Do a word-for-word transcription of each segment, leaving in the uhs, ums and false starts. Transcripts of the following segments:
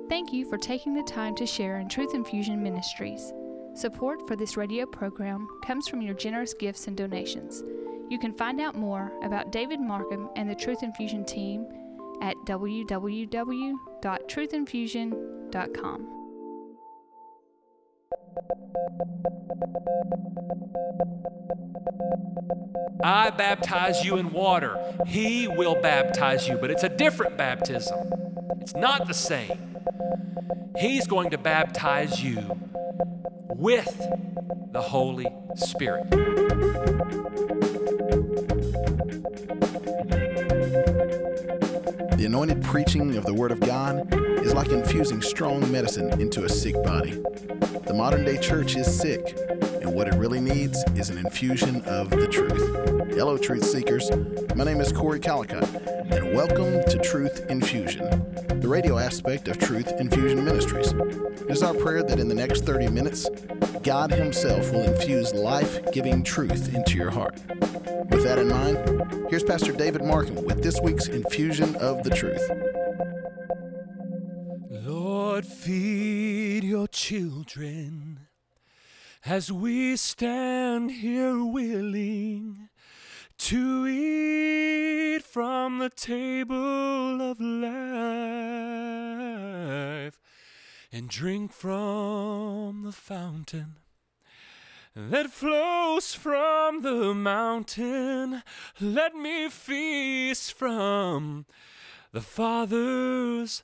Thank you for taking the time to share in Truth Infusion Ministries. Support for this radio program comes from your generous gifts and donations. You can find out more about David Markham and the Truth Infusion team at w w w dot truth infusion dot com. I baptize you in water. He will baptize you, but it's a different baptism. It's not the same. He's going to baptize you with the Holy Spirit. The anointed preaching of the Word of God is like infusing strong medicine into a sick body. The modern-day church is sick, and what it really needs is an infusion of the truth. Hello, Truth Seekers. My name is Corey Calicott, and welcome to Truth Infusion, the radio aspect of Truth Infusion Ministries. It is our prayer that in the next thirty minutes, God Himself will infuse life-giving truth into your heart. With that in mind, here's Pastor David Markham with this week's Infusion of the Truth. Lord, feed your children as we stand here willing to eat from the table of life and drink from the fountain that flows from the mountain. Let me feast from the Father's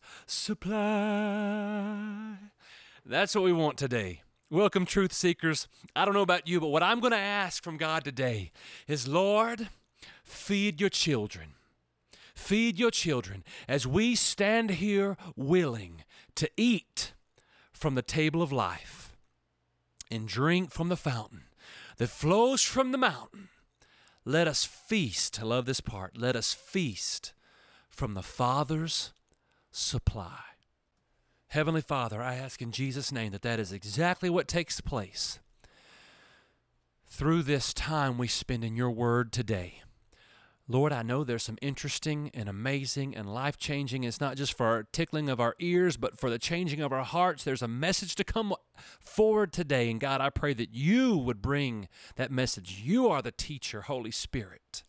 supply. That's what we want today. Welcome, Truth Seekers. I don't know about you, but what I'm going to ask from God today is, Lord, feed your children. Feed your children as we stand here willing to eat from the table of life and drink from the fountain that flows from the mountain. Let us feast. I love this part. Let us feast from the Father's supply. Heavenly Father, I ask in Jesus' name that that is exactly what takes place through this time we spend in your word today. Lord, I know there's some interesting and amazing and life-changing. It's not just for our tickling of our ears, but for the changing of our hearts. There's a message to come forward today. And God, I pray that you would bring that message. You are the teacher, Holy Spirit.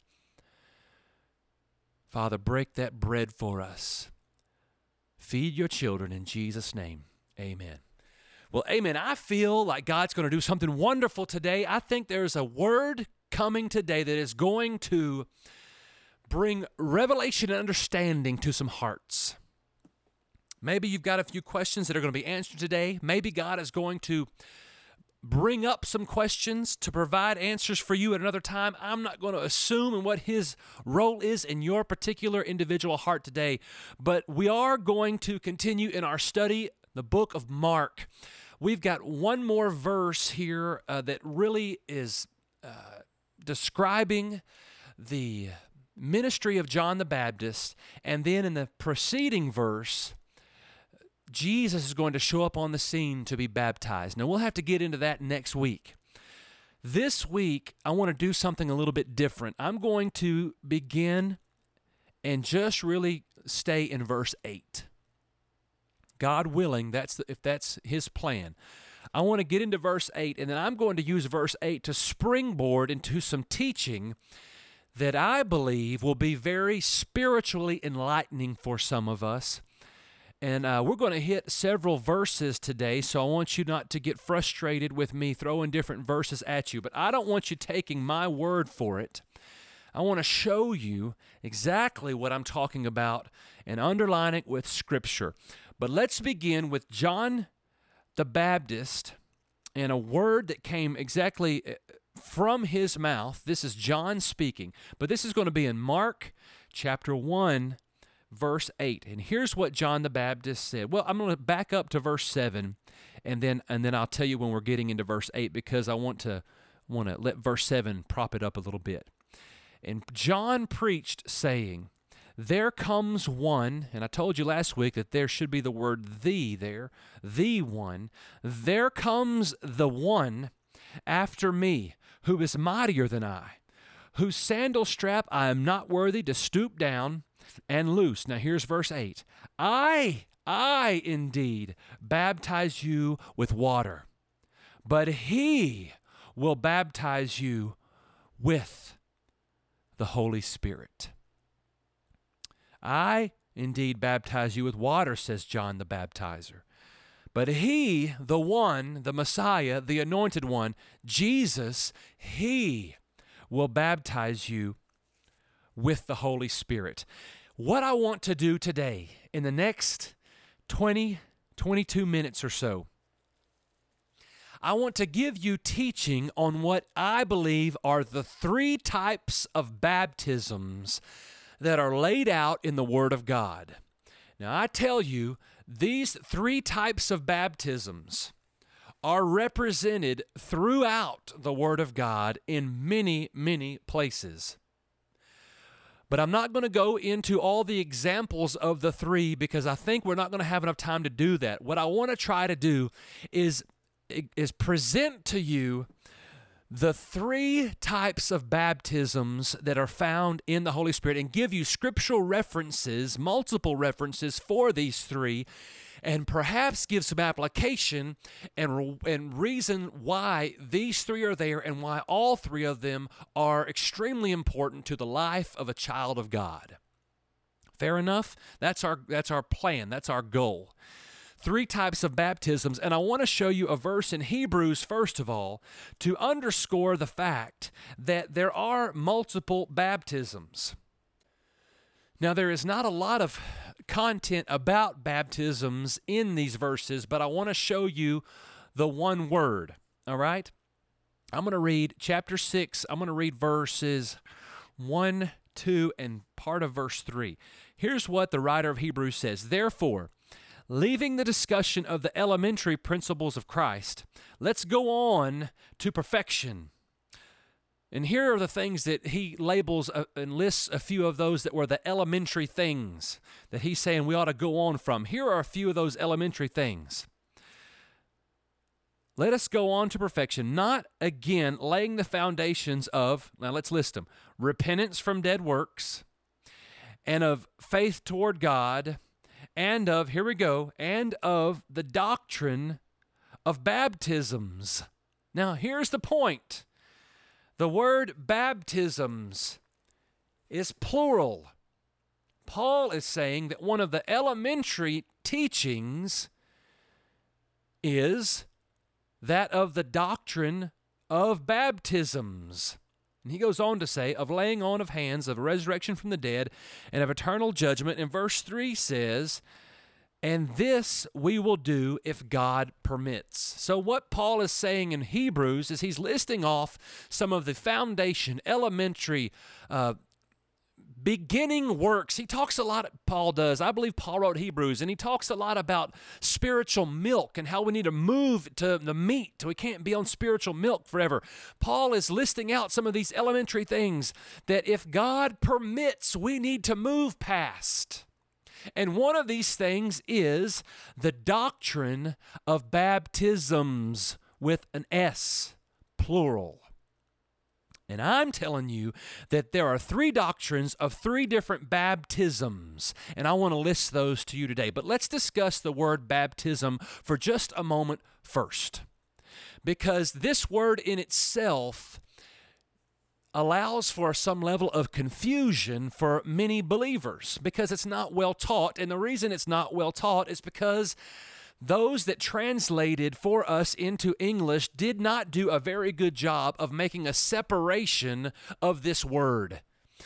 Father, break that bread for us. Feed your children in Jesus' name. Amen. Well, amen. I feel like God's going to do something wonderful today. I think there's a word coming today that is going to bring revelation and understanding to some hearts. Maybe you've got a few questions that are going to be answered today. Maybe God is going to bring up some questions to provide answers for you at another time. I'm not going to assume in what His role is in your particular individual heart today, but we are going to continue in our study, the book of Mark. We've got one more verse here uh, that really is uh, describing the ministry of John the Baptist, and then in the preceding verse, Jesus is going to show up on the scene to be baptized. Now, we'll have to get into that next week. This week, I want to do something a little bit different. I'm going to begin and just really stay in verse eight. God willing, that's the, if that's His plan. I want to get into verse eight, and then I'm going to use verse eight to springboard into some teaching that I believe will be very spiritually enlightening for some of us. And uh, we're going to hit several verses today, so I want you not to get frustrated with me throwing different verses at you. But I don't want you taking my word for it. I want to show you exactly what I'm talking about and underline it with Scripture. But let's begin with John the Baptist and a word that came exactly from his mouth. This is John speaking, but this is going to be in Mark chapter one, verse eight. And here's what John the Baptist said. Well, I'm going to back up to verse seven, and then and then I'll tell you when we're getting into verse eight, because I want to want to let verse seven prop it up a little bit. And John preached, saying, "There comes one," and I told you last week that there should be the word "the" there, the one. "There comes the one after me, who is mightier than I, whose sandal strap I am not worthy to stoop down and loose." Now here's verse eight. I, I indeed baptize you with water, but he will baptize you with the Holy Spirit. I indeed baptize you with water, says John the Baptizer. But he, the one, the Messiah, the anointed one, Jesus, he will baptize you with the Holy Spirit. What I want to do today in the next twenty, twenty-two minutes or so, I want to give you teaching on what I believe are the three types of baptisms that are laid out in the Word of God. Now, I tell you, these three types of baptisms are represented throughout the Word of God in many, many places. But I'm not going to go into all the examples of the three because I think we're not going to have enough time to do that. What I want to try to do is, is present to you the three types of baptisms that are found in the Holy Spirit and give you scriptural references, multiple references for these three, and perhaps give some application and, and reason why these three are there and why all three of them are extremely important to the life of a child of God. Fair enough? That's our, that's our plan. That's our goal. Three types of baptisms, and I want to show you a verse in Hebrews, first of all, to underscore the fact that there are multiple baptisms. Now, there is not a lot of content about baptisms in these verses, but I want to show you the one word, all right? I'm going to read chapter six. I'm going to read verses one, two, and part of verse three. Here's what the writer of Hebrews says. Therefore, leaving the discussion of the elementary principles of Christ, let's go on to perfection. And here are the things that he labels uh, and lists a few of those that were the elementary things that he's saying we ought to go on from. Here are a few of those elementary things. Let us go on to perfection, not again laying the foundations of, now let's list them, repentance from dead works, and of faith toward God, and of, here we go, and of the doctrine of baptisms. Now, here's the point. The word baptisms is plural. Paul is saying that one of the elementary teachings is that of the doctrine of baptisms. And he goes on to say, of laying on of hands, of resurrection from the dead, and of eternal judgment. And verse three says, and this we will do if God permits. So what Paul is saying in Hebrews is he's listing off some of the foundation, elementary, uh, beginning works. He talks a lot, Paul does. I believe Paul wrote Hebrews, and he talks a lot about spiritual milk and how we need to move to the meat. We can't be on spiritual milk forever. Paul is listing out some of these elementary things that if God permits, we need to move past. And one of these things is the doctrine of baptisms with an S, plural. And I'm telling you that there are three doctrines of three different baptisms, and I want to list those to you today. But let's discuss the word baptism for just a moment first, because this word in itself allows for some level of confusion for many believers because it's not well taught, and the reason it's not well taught is because those that translated for us into English did not do a very good job of making a separation of this word.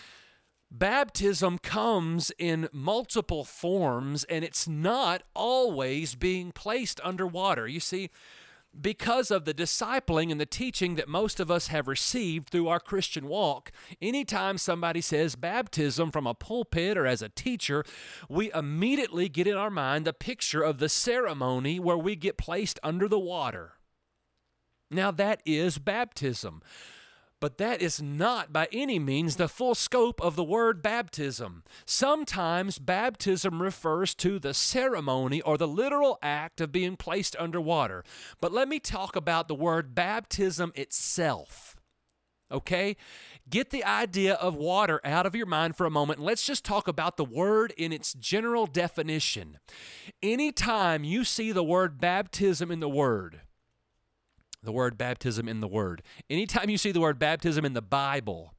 Baptism comes in multiple forms, and it's not always being placed under water. You see, because of the discipling and the teaching that most of us have received through our Christian walk, anytime somebody says baptism from a pulpit or as a teacher, we immediately get in our mind the picture of the ceremony where we get placed under the water. Now, that is baptism. But that is not by any means the full scope of the word baptism. Sometimes baptism refers to the ceremony or the literal act of being placed under water. But let me talk about the word baptism itself. Okay? get the idea of water out of your mind for a moment, and let's just talk about the word in its general definition. Anytime you see the word baptism in the word, the word baptism in the word, anytime you see the word baptism in the Bible,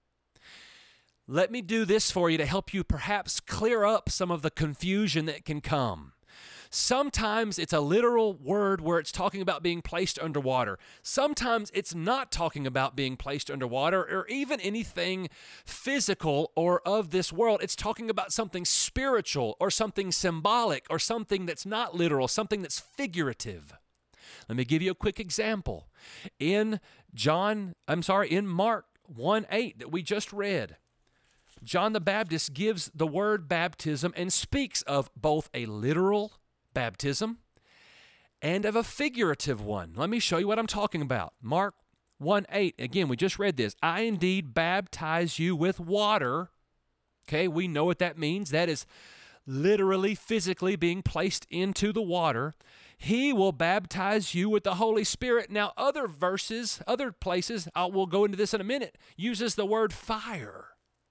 let me do this for you to help you perhaps clear up some of the confusion that can come. Sometimes it's a literal word where it's talking about being placed underwater. Sometimes it's not talking about being placed underwater or even anything physical or of this world. It's talking about something spiritual or something symbolic or something that's not literal, something that's figurative. Let me give you a quick example. In John, I'm sorry, in Mark one eight that we just read, John the Baptist gives the word baptism and speaks of both a literal baptism and of a figurative one. Let me show you what I'm talking about. Mark one eight, again, we just read this. I indeed baptize you with water. Okay, we know what that means. That is literally, physically being placed into the water. He will baptize you with the Holy Spirit. Now, other verses, other places, I will go into this in a minute, uses the word fire.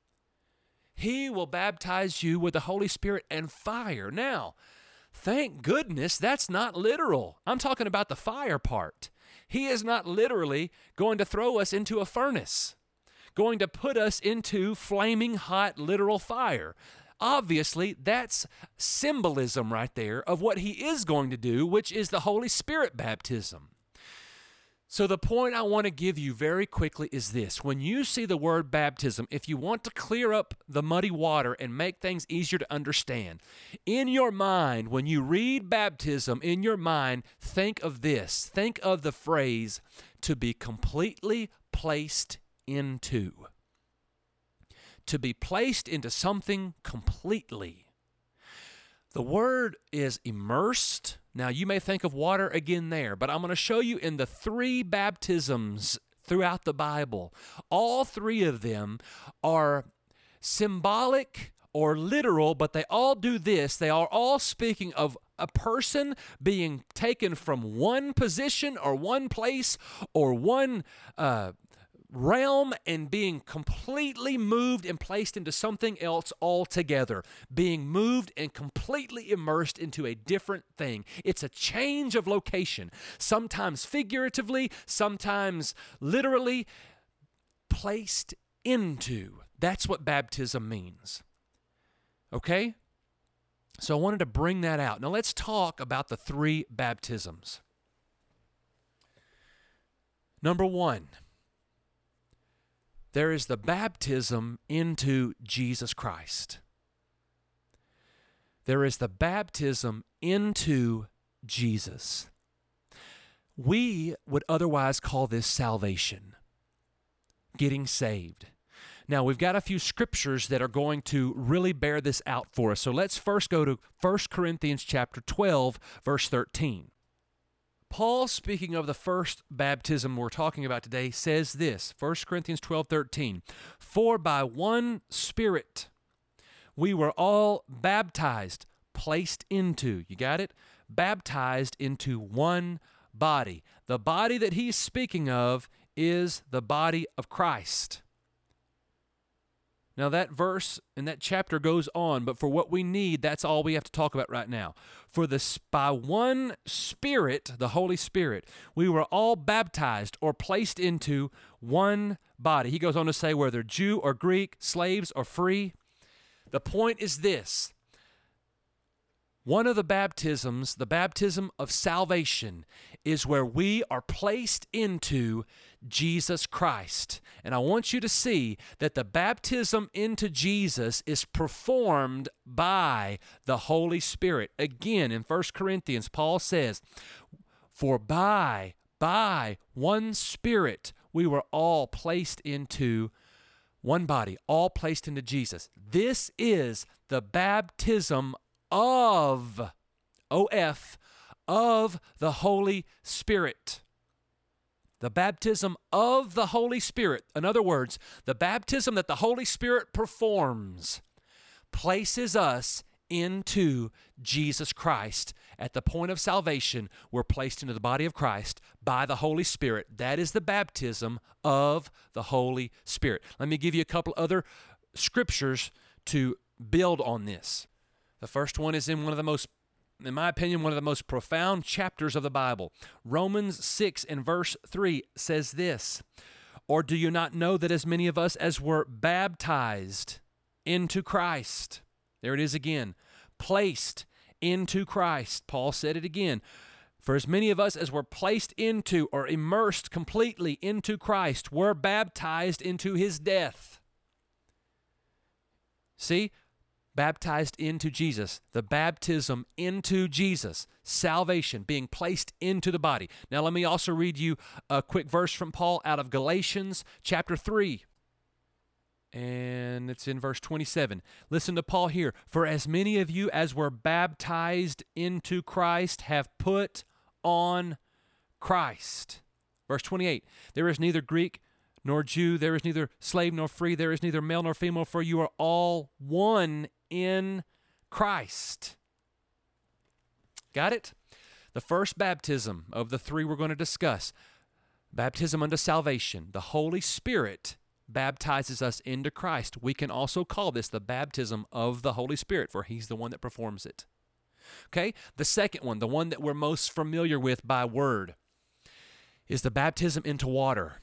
He will baptize you with the Holy Spirit and fire. Now, thank goodness that's not literal. I'm talking about the fire part. He is not literally going to throw us into a furnace, going to put us into flaming hot literal fire. Obviously, that's symbolism right there of what he is going to do, which is the Holy Spirit baptism. So the point I want to give you very quickly is this. When you see the word baptism, if you want to clear up the muddy water and make things easier to understand, in your mind, when you read baptism, in your mind, think of this. Think of the phrase, to be completely placed into. To be placed into something completely. The word is immersed. Now, you may think of water again there, but I'm going to show you in the three baptisms throughout the Bible. All three of them are symbolic or literal, but they all do this. They are all speaking of a person being taken from one position or one place or one uh realm and being completely moved and placed into something else altogether, being moved and completely immersed into a different thing. It's a change of location, sometimes figuratively, sometimes literally, placed into. That's what baptism means. Okay? So I wanted to bring that out. Now let's talk about the three baptisms. Number one, there is the baptism into Jesus Christ. There is the baptism into Jesus. We would otherwise call this salvation, getting saved. Now, we've got a few scriptures that are going to really bear this out for us. So let's first go to First Corinthians chapter twelve, verse thirteen. Paul, speaking of the first baptism we're talking about today, says this, First Corinthians twelve thirteen, for by one Spirit we were all baptized, placed into, you got it? Baptized into one body. The body that he's speaking of is the body of Christ. Now that verse and that chapter goes on, but for what we need, that's all we have to talk about right now. For this, by one Spirit, the Holy Spirit, we were all baptized or placed into one body. He goes on to say whether Jew or Greek, slaves or free. The point is this. One of the baptisms, the baptism of salvation, is where we are placed into Jesus Christ. And I want you to see that the baptism into Jesus is performed by the Holy Spirit. Again, in First Corinthians, Paul says, for by, by one Spirit, we were all placed into one body, all placed into Jesus. This is the baptism of, O F, of the Holy Spirit. The baptism of the Holy Spirit. In other words, the baptism that the Holy Spirit performs places us into Jesus Christ At the point of salvation, we're placed into the body of Christ by the Holy Spirit. That is the baptism of the Holy Spirit. Let me give you a couple other scriptures to build on this. The first one is in one of the most, in my opinion, one of the most profound chapters of the Bible. Romans six and verse three says this, "Or do you not know that as many of us as were baptized into Christ," there it is again, placed into Christ. Paul said it again. "For as many of us as were placed into or immersed completely into Christ were baptized into his death." See? Baptized into Jesus. The baptism into Jesus. Salvation, being placed into the body. Now let me also read you a quick verse from Paul out of Galatians chapter three. And it's in verse twenty-seven. Listen to Paul here. "For as many of you as were baptized into Christ have put on Christ." Verse twenty-eight. "There is neither Greek nor Jew, there is neither slave nor free, there is neither male nor female, for you are all one in Christ." Got it? The first baptism of the three we're going to discuss, baptism unto salvation. The Holy Spirit baptizes us into Christ. We can also call this the baptism of the Holy Spirit, for he's the one that performs it. Okay? The second one, the one that we're most familiar with by word, is the baptism into water.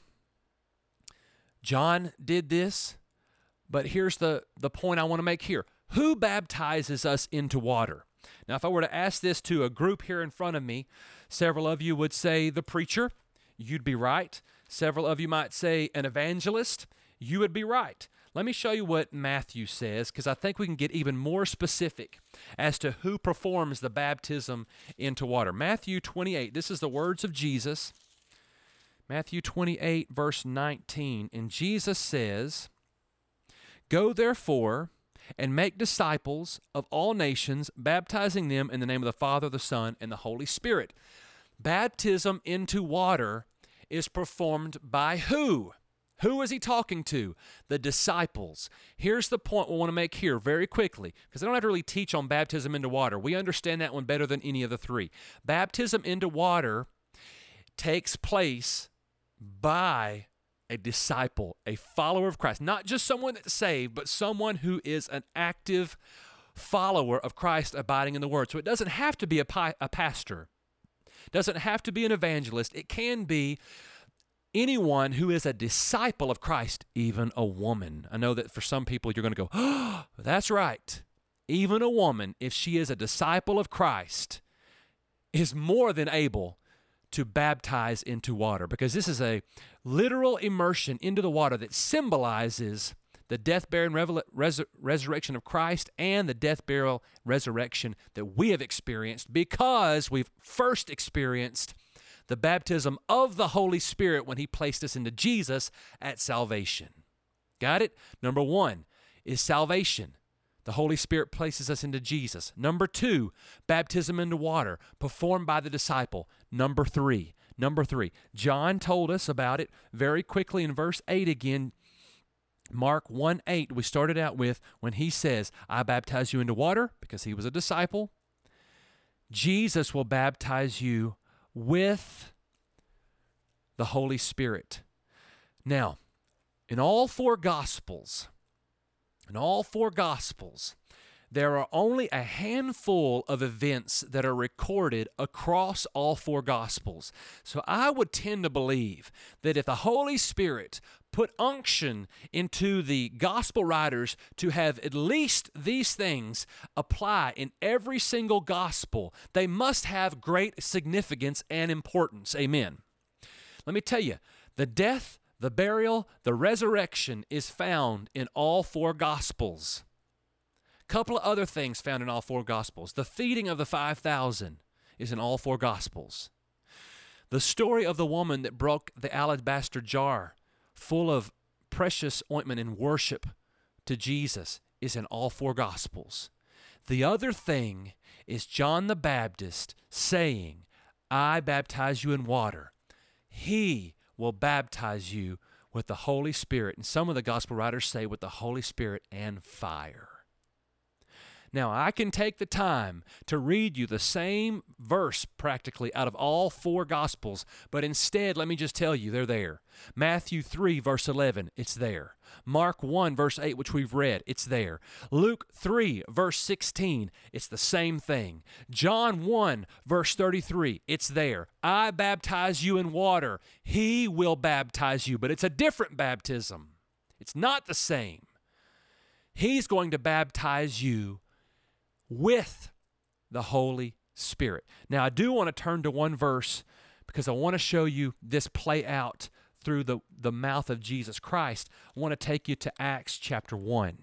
John did this, but here's the, the point I want to make here. Who baptizes us into water? Now, if I were to ask this to a group here in front of me, several of you would say the preacher. You'd be right. Several of you might say an evangelist. You would be right. Let me show you what Matthew says, because I think we can get even more specific as to who performs the baptism into water. Matthew twenty-eight, this is the words of Jesus. Matthew twenty-eight, verse nineteen, and Jesus says, "Go therefore and make disciples of all nations, baptizing them in the name of the Father, the Son, and the Holy Spirit." Baptism into water is performed by who? Who is he talking to? The disciples. Here's the point we want to make here very quickly, because I don't have to really teach on baptism into water. We understand that one better than any of the three. Baptism into water takes place by a disciple, a follower of Christ. Not just someone that's saved, but someone who is an active follower of Christ abiding in the Word. So it doesn't have to be a, pi- a pastor. It doesn't have to be an evangelist. It can be anyone who is a disciple of Christ, even a woman. I know that for some people you're going to go, "Oh, that's right. Even a woman, if she is a disciple of Christ, is more than able to baptize into water," because this is a literal immersion into the water that symbolizes the death, burial, and revel- res- resurrection of Christ, and the death, burial, resurrection that we have experienced because we've first experienced the baptism of the Holy Spirit when he placed us into Jesus at salvation. Got it? Number one is salvation. The Holy Spirit places us into Jesus. Number two, baptism into water, performed by the disciple. Number three, number three, John told us about it very quickly in verse eight again. Mark one eight, we started out with when he says, "I baptize you into water," because he was a disciple. Jesus will baptize you with the Holy Spirit. Now, in all four Gospels, in all four Gospels, there are only a handful of events that are recorded across all four Gospels. So I would tend to believe that if the Holy Spirit put unction into the Gospel writers to have at least these things apply in every single Gospel, they must have great significance and importance. Amen. Let me tell you, the death, the burial, the resurrection is found in all four Gospels. Couple of other things found in all four Gospels. The feeding of the five thousand is in all four Gospels. The story of the woman that broke the alabaster jar full of precious ointment in worship to Jesus is in all four Gospels. The other thing is John the Baptist saying, "I baptize you in water. He will baptize you with the Holy Spirit." And some of the Gospel writers say with the Holy Spirit and fire. Now, I can take the time to read you the same verse practically out of all four Gospels, but instead, let me just tell you, they're there. Matthew three, verse eleven, it's there. Mark one, verse eight, which we've read, it's there. Luke three, verse sixteen, it's the same thing. John one, verse thirty-three, it's there. I baptize you in water. He will baptize you, but it's a different baptism. It's not the same. He's going to baptize you with the Holy Spirit. Now, I do want to turn to one verse because I want to show you this play out through the, the mouth of Jesus Christ. I want to take you to Acts chapter one.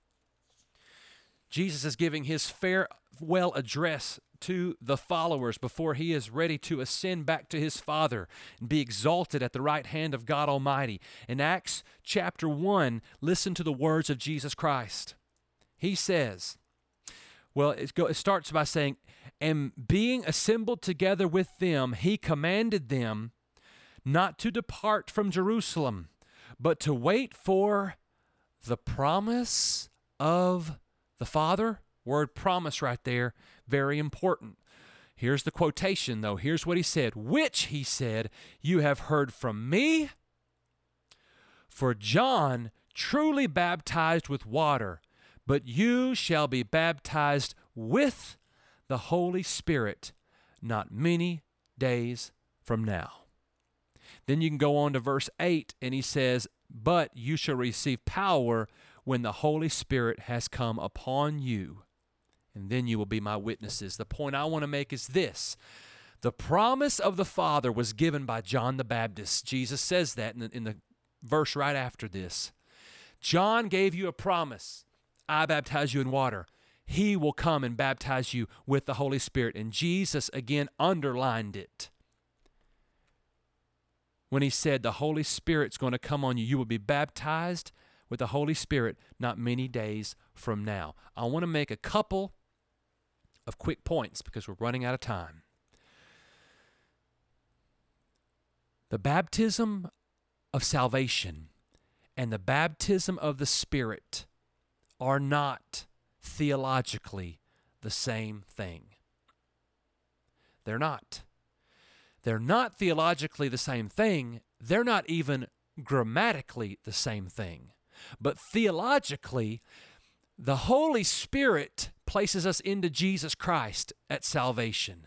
Jesus is giving his farewell address to the followers before he is ready to ascend back to his Father and be exalted at the right hand of God Almighty. In Acts chapter one, listen to the words of Jesus Christ. He says, well, it, go, it starts by saying, and being assembled together with them, he commanded them not to depart from Jerusalem, but to wait for the promise of the Father. Word promise right there, very important. Here's the quotation, though. Here's what he said, which, he said, you have heard from me. For John truly baptized with water, but you shall be baptized with the Holy Spirit not many days from now. Then you can go on to verse eight, and he says, but you shall receive power when the Holy Spirit has come upon you, and then you will be my witnesses. The point I want to make is this. The promise of the Father was given by John the Baptist. Jesus says that in the, in the verse right after this. John gave you a promise. I baptize you in water. He will come and baptize you with the Holy Spirit. And Jesus again underlined it when he said the Holy Spirit's going to come on you. You will be baptized with the Holy Spirit not many days from now. I want to make a couple of quick points because we're running out of time. The baptism of salvation and the baptism of the Spirit are not theologically the same thing. They're not. They're not theologically the same thing. They're not even grammatically the same thing. But theologically, the Holy Spirit places us into Jesus Christ at salvation.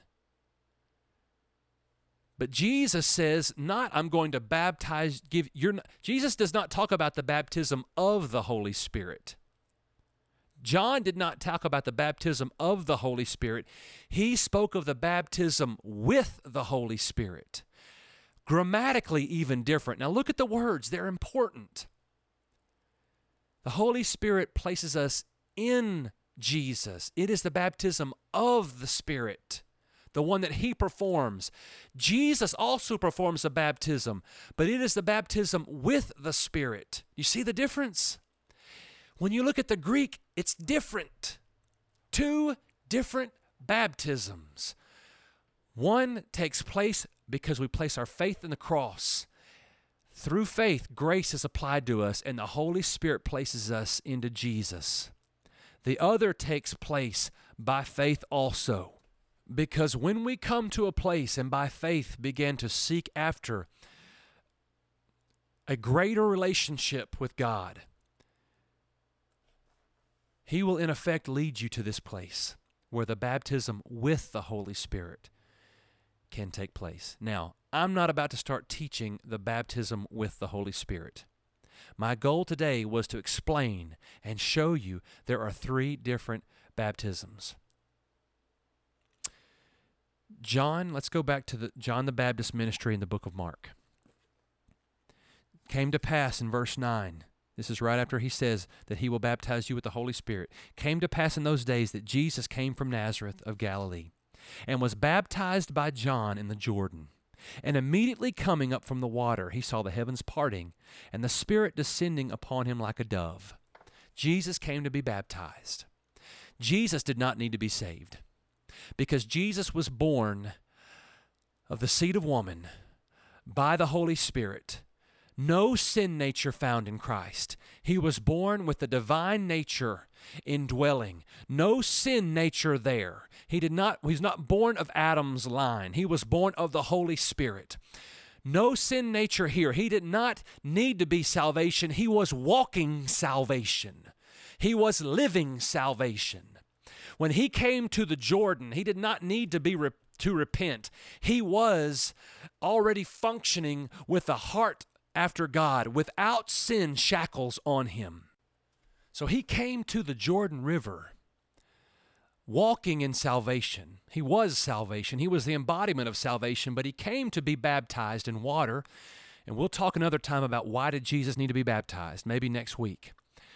But Jesus says, not I'm going to baptize, give, you're not, Jesus does not talk about the baptism of the Holy Spirit. John did not talk about the baptism of the Holy Spirit. He spoke of the baptism with the Holy Spirit. Grammatically even different. Now look at the words, they're important. The Holy Spirit places us in Jesus. It is the baptism of the Spirit, the one that he performs. Jesus also performs a baptism, but it is the baptism with the Spirit. You see the difference? When you look at the Greek, it's different. Two different baptisms. One takes place because we place our faith in the cross. Through faith, grace is applied to us, and the Holy Spirit places us into Jesus. The other takes place by faith also, because when we come to a place and by faith begin to seek after a greater relationship with God, he will in effect lead you to this place where the baptism with the Holy Spirit can take place. Now, I'm not about to start teaching the baptism with the Holy Spirit. My goal today was to explain and show you there are three different baptisms. John, let's go back to the John the Baptist ministry in the book of Mark. Came to pass in verse nine. This is right after he says that he will baptize you with the Holy Spirit. Came to pass in those days that Jesus came from Nazareth of Galilee and was baptized by John in the Jordan. And immediately coming up from the water, he saw the heavens parting and the Spirit descending upon him like a dove. Jesus came to be baptized. Jesus did not need to be saved because Jesus was born of the seed of woman by the Holy Spirit, no sin nature found in Christ. He was born with the divine nature indwelling. No sin nature there. He did not, he's not born of Adam's line. He was born of the Holy Spirit. No sin nature here. He did not need to be salvation. He was walking salvation. He was living salvation. When he came to the Jordan, he did not need to be re- to repent. He was already functioning with a heart after God, without sin shackles on him. So he came to the Jordan River walking in salvation. He was salvation. He was the embodiment of salvation, but he came to be baptized in water. And we'll talk another time about why did Jesus need to be baptized, maybe next week.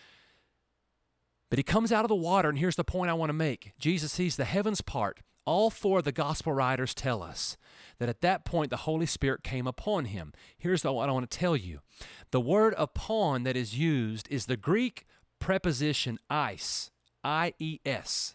But he comes out of the water, and here's the point I want to make. Jesus sees the heavens part. All four of the gospel writers tell us that at that point the Holy Spirit came upon him. Here's what I want to tell you. The word upon that is used is the Greek preposition eis, I E S.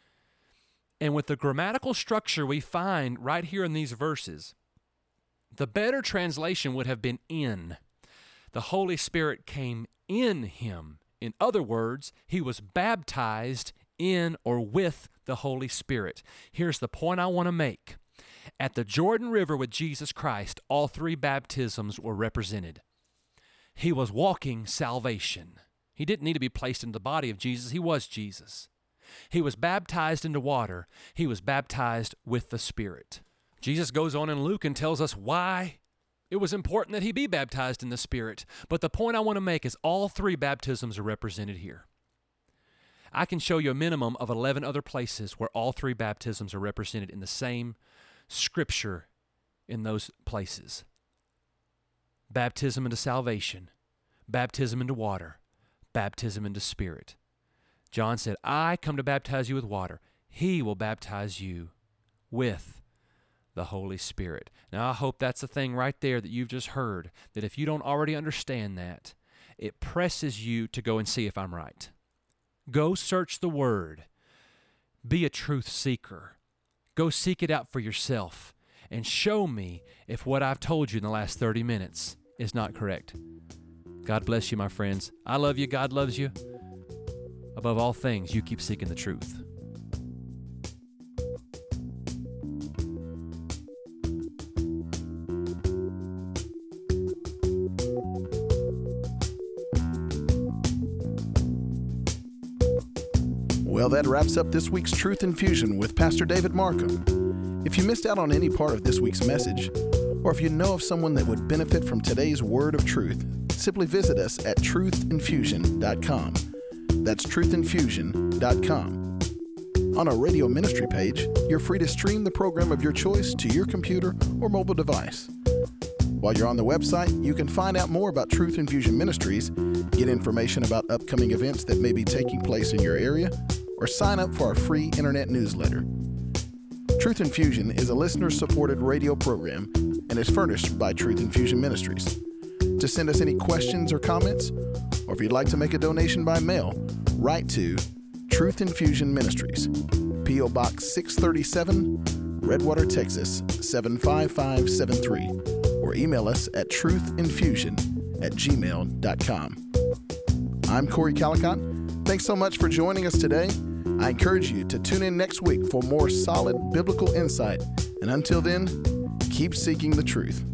And with the grammatical structure we find right here in these verses, the better translation would have been in. The Holy Spirit came in him. In other words, he was baptized in or with the Holy Spirit. Here's the point I want to make. At the Jordan River with Jesus Christ, all three baptisms were represented. He was walking salvation. He didn't need to be placed into the body of Jesus. He was Jesus. He was baptized into water. He was baptized with the Spirit. Jesus goes on in Luke and tells us why it was important that he be baptized in the Spirit. But the point I want to make is all three baptisms are represented here. I can show you a minimum of eleven other places where all three baptisms are represented in the same scripture in those places. Baptism into salvation, baptism into water, baptism into Spirit. John said, I come to baptize you with water. He will baptize you with the Holy Spirit. Now, I hope that's the thing right there that you've just heard, that if you don't already understand that, it presses you to go and see if I'm right. Go search the Word. Be a truth seeker. Go seek it out for yourself and show me if what I've told you in the last thirty minutes is not correct. God bless you, my friends. I love you. God loves you. Above all things, you keep seeking the truth. Well, that wraps up this week's Truth Infusion with Pastor David Markham. If you missed out on any part of this week's message, or if you know of someone that would benefit from today's word of truth, simply visit us at truth infusion dot com. That's truth infusion dot com. On our radio ministry page, you're free to stream the program of your choice to your computer or mobile device. While you're on the website, you can find out more about Truth Infusion Ministries, get information about upcoming events that may be taking place in your area, or sign up for our free internet newsletter. Truth Infusion is a listener-supported radio program and is furnished by Truth Infusion Ministries. To send us any questions or comments, or if you'd like to make a donation by mail, write to Truth Infusion Ministries, P O Box six thirty-seven, Redwater, Texas seven five five seven three, or email us at truth infusion at gmail dot com. I'm Corey Calicott. Thanks so much for joining us today. I encourage you to tune in next week for more solid biblical insight. And until then, keep seeking the truth.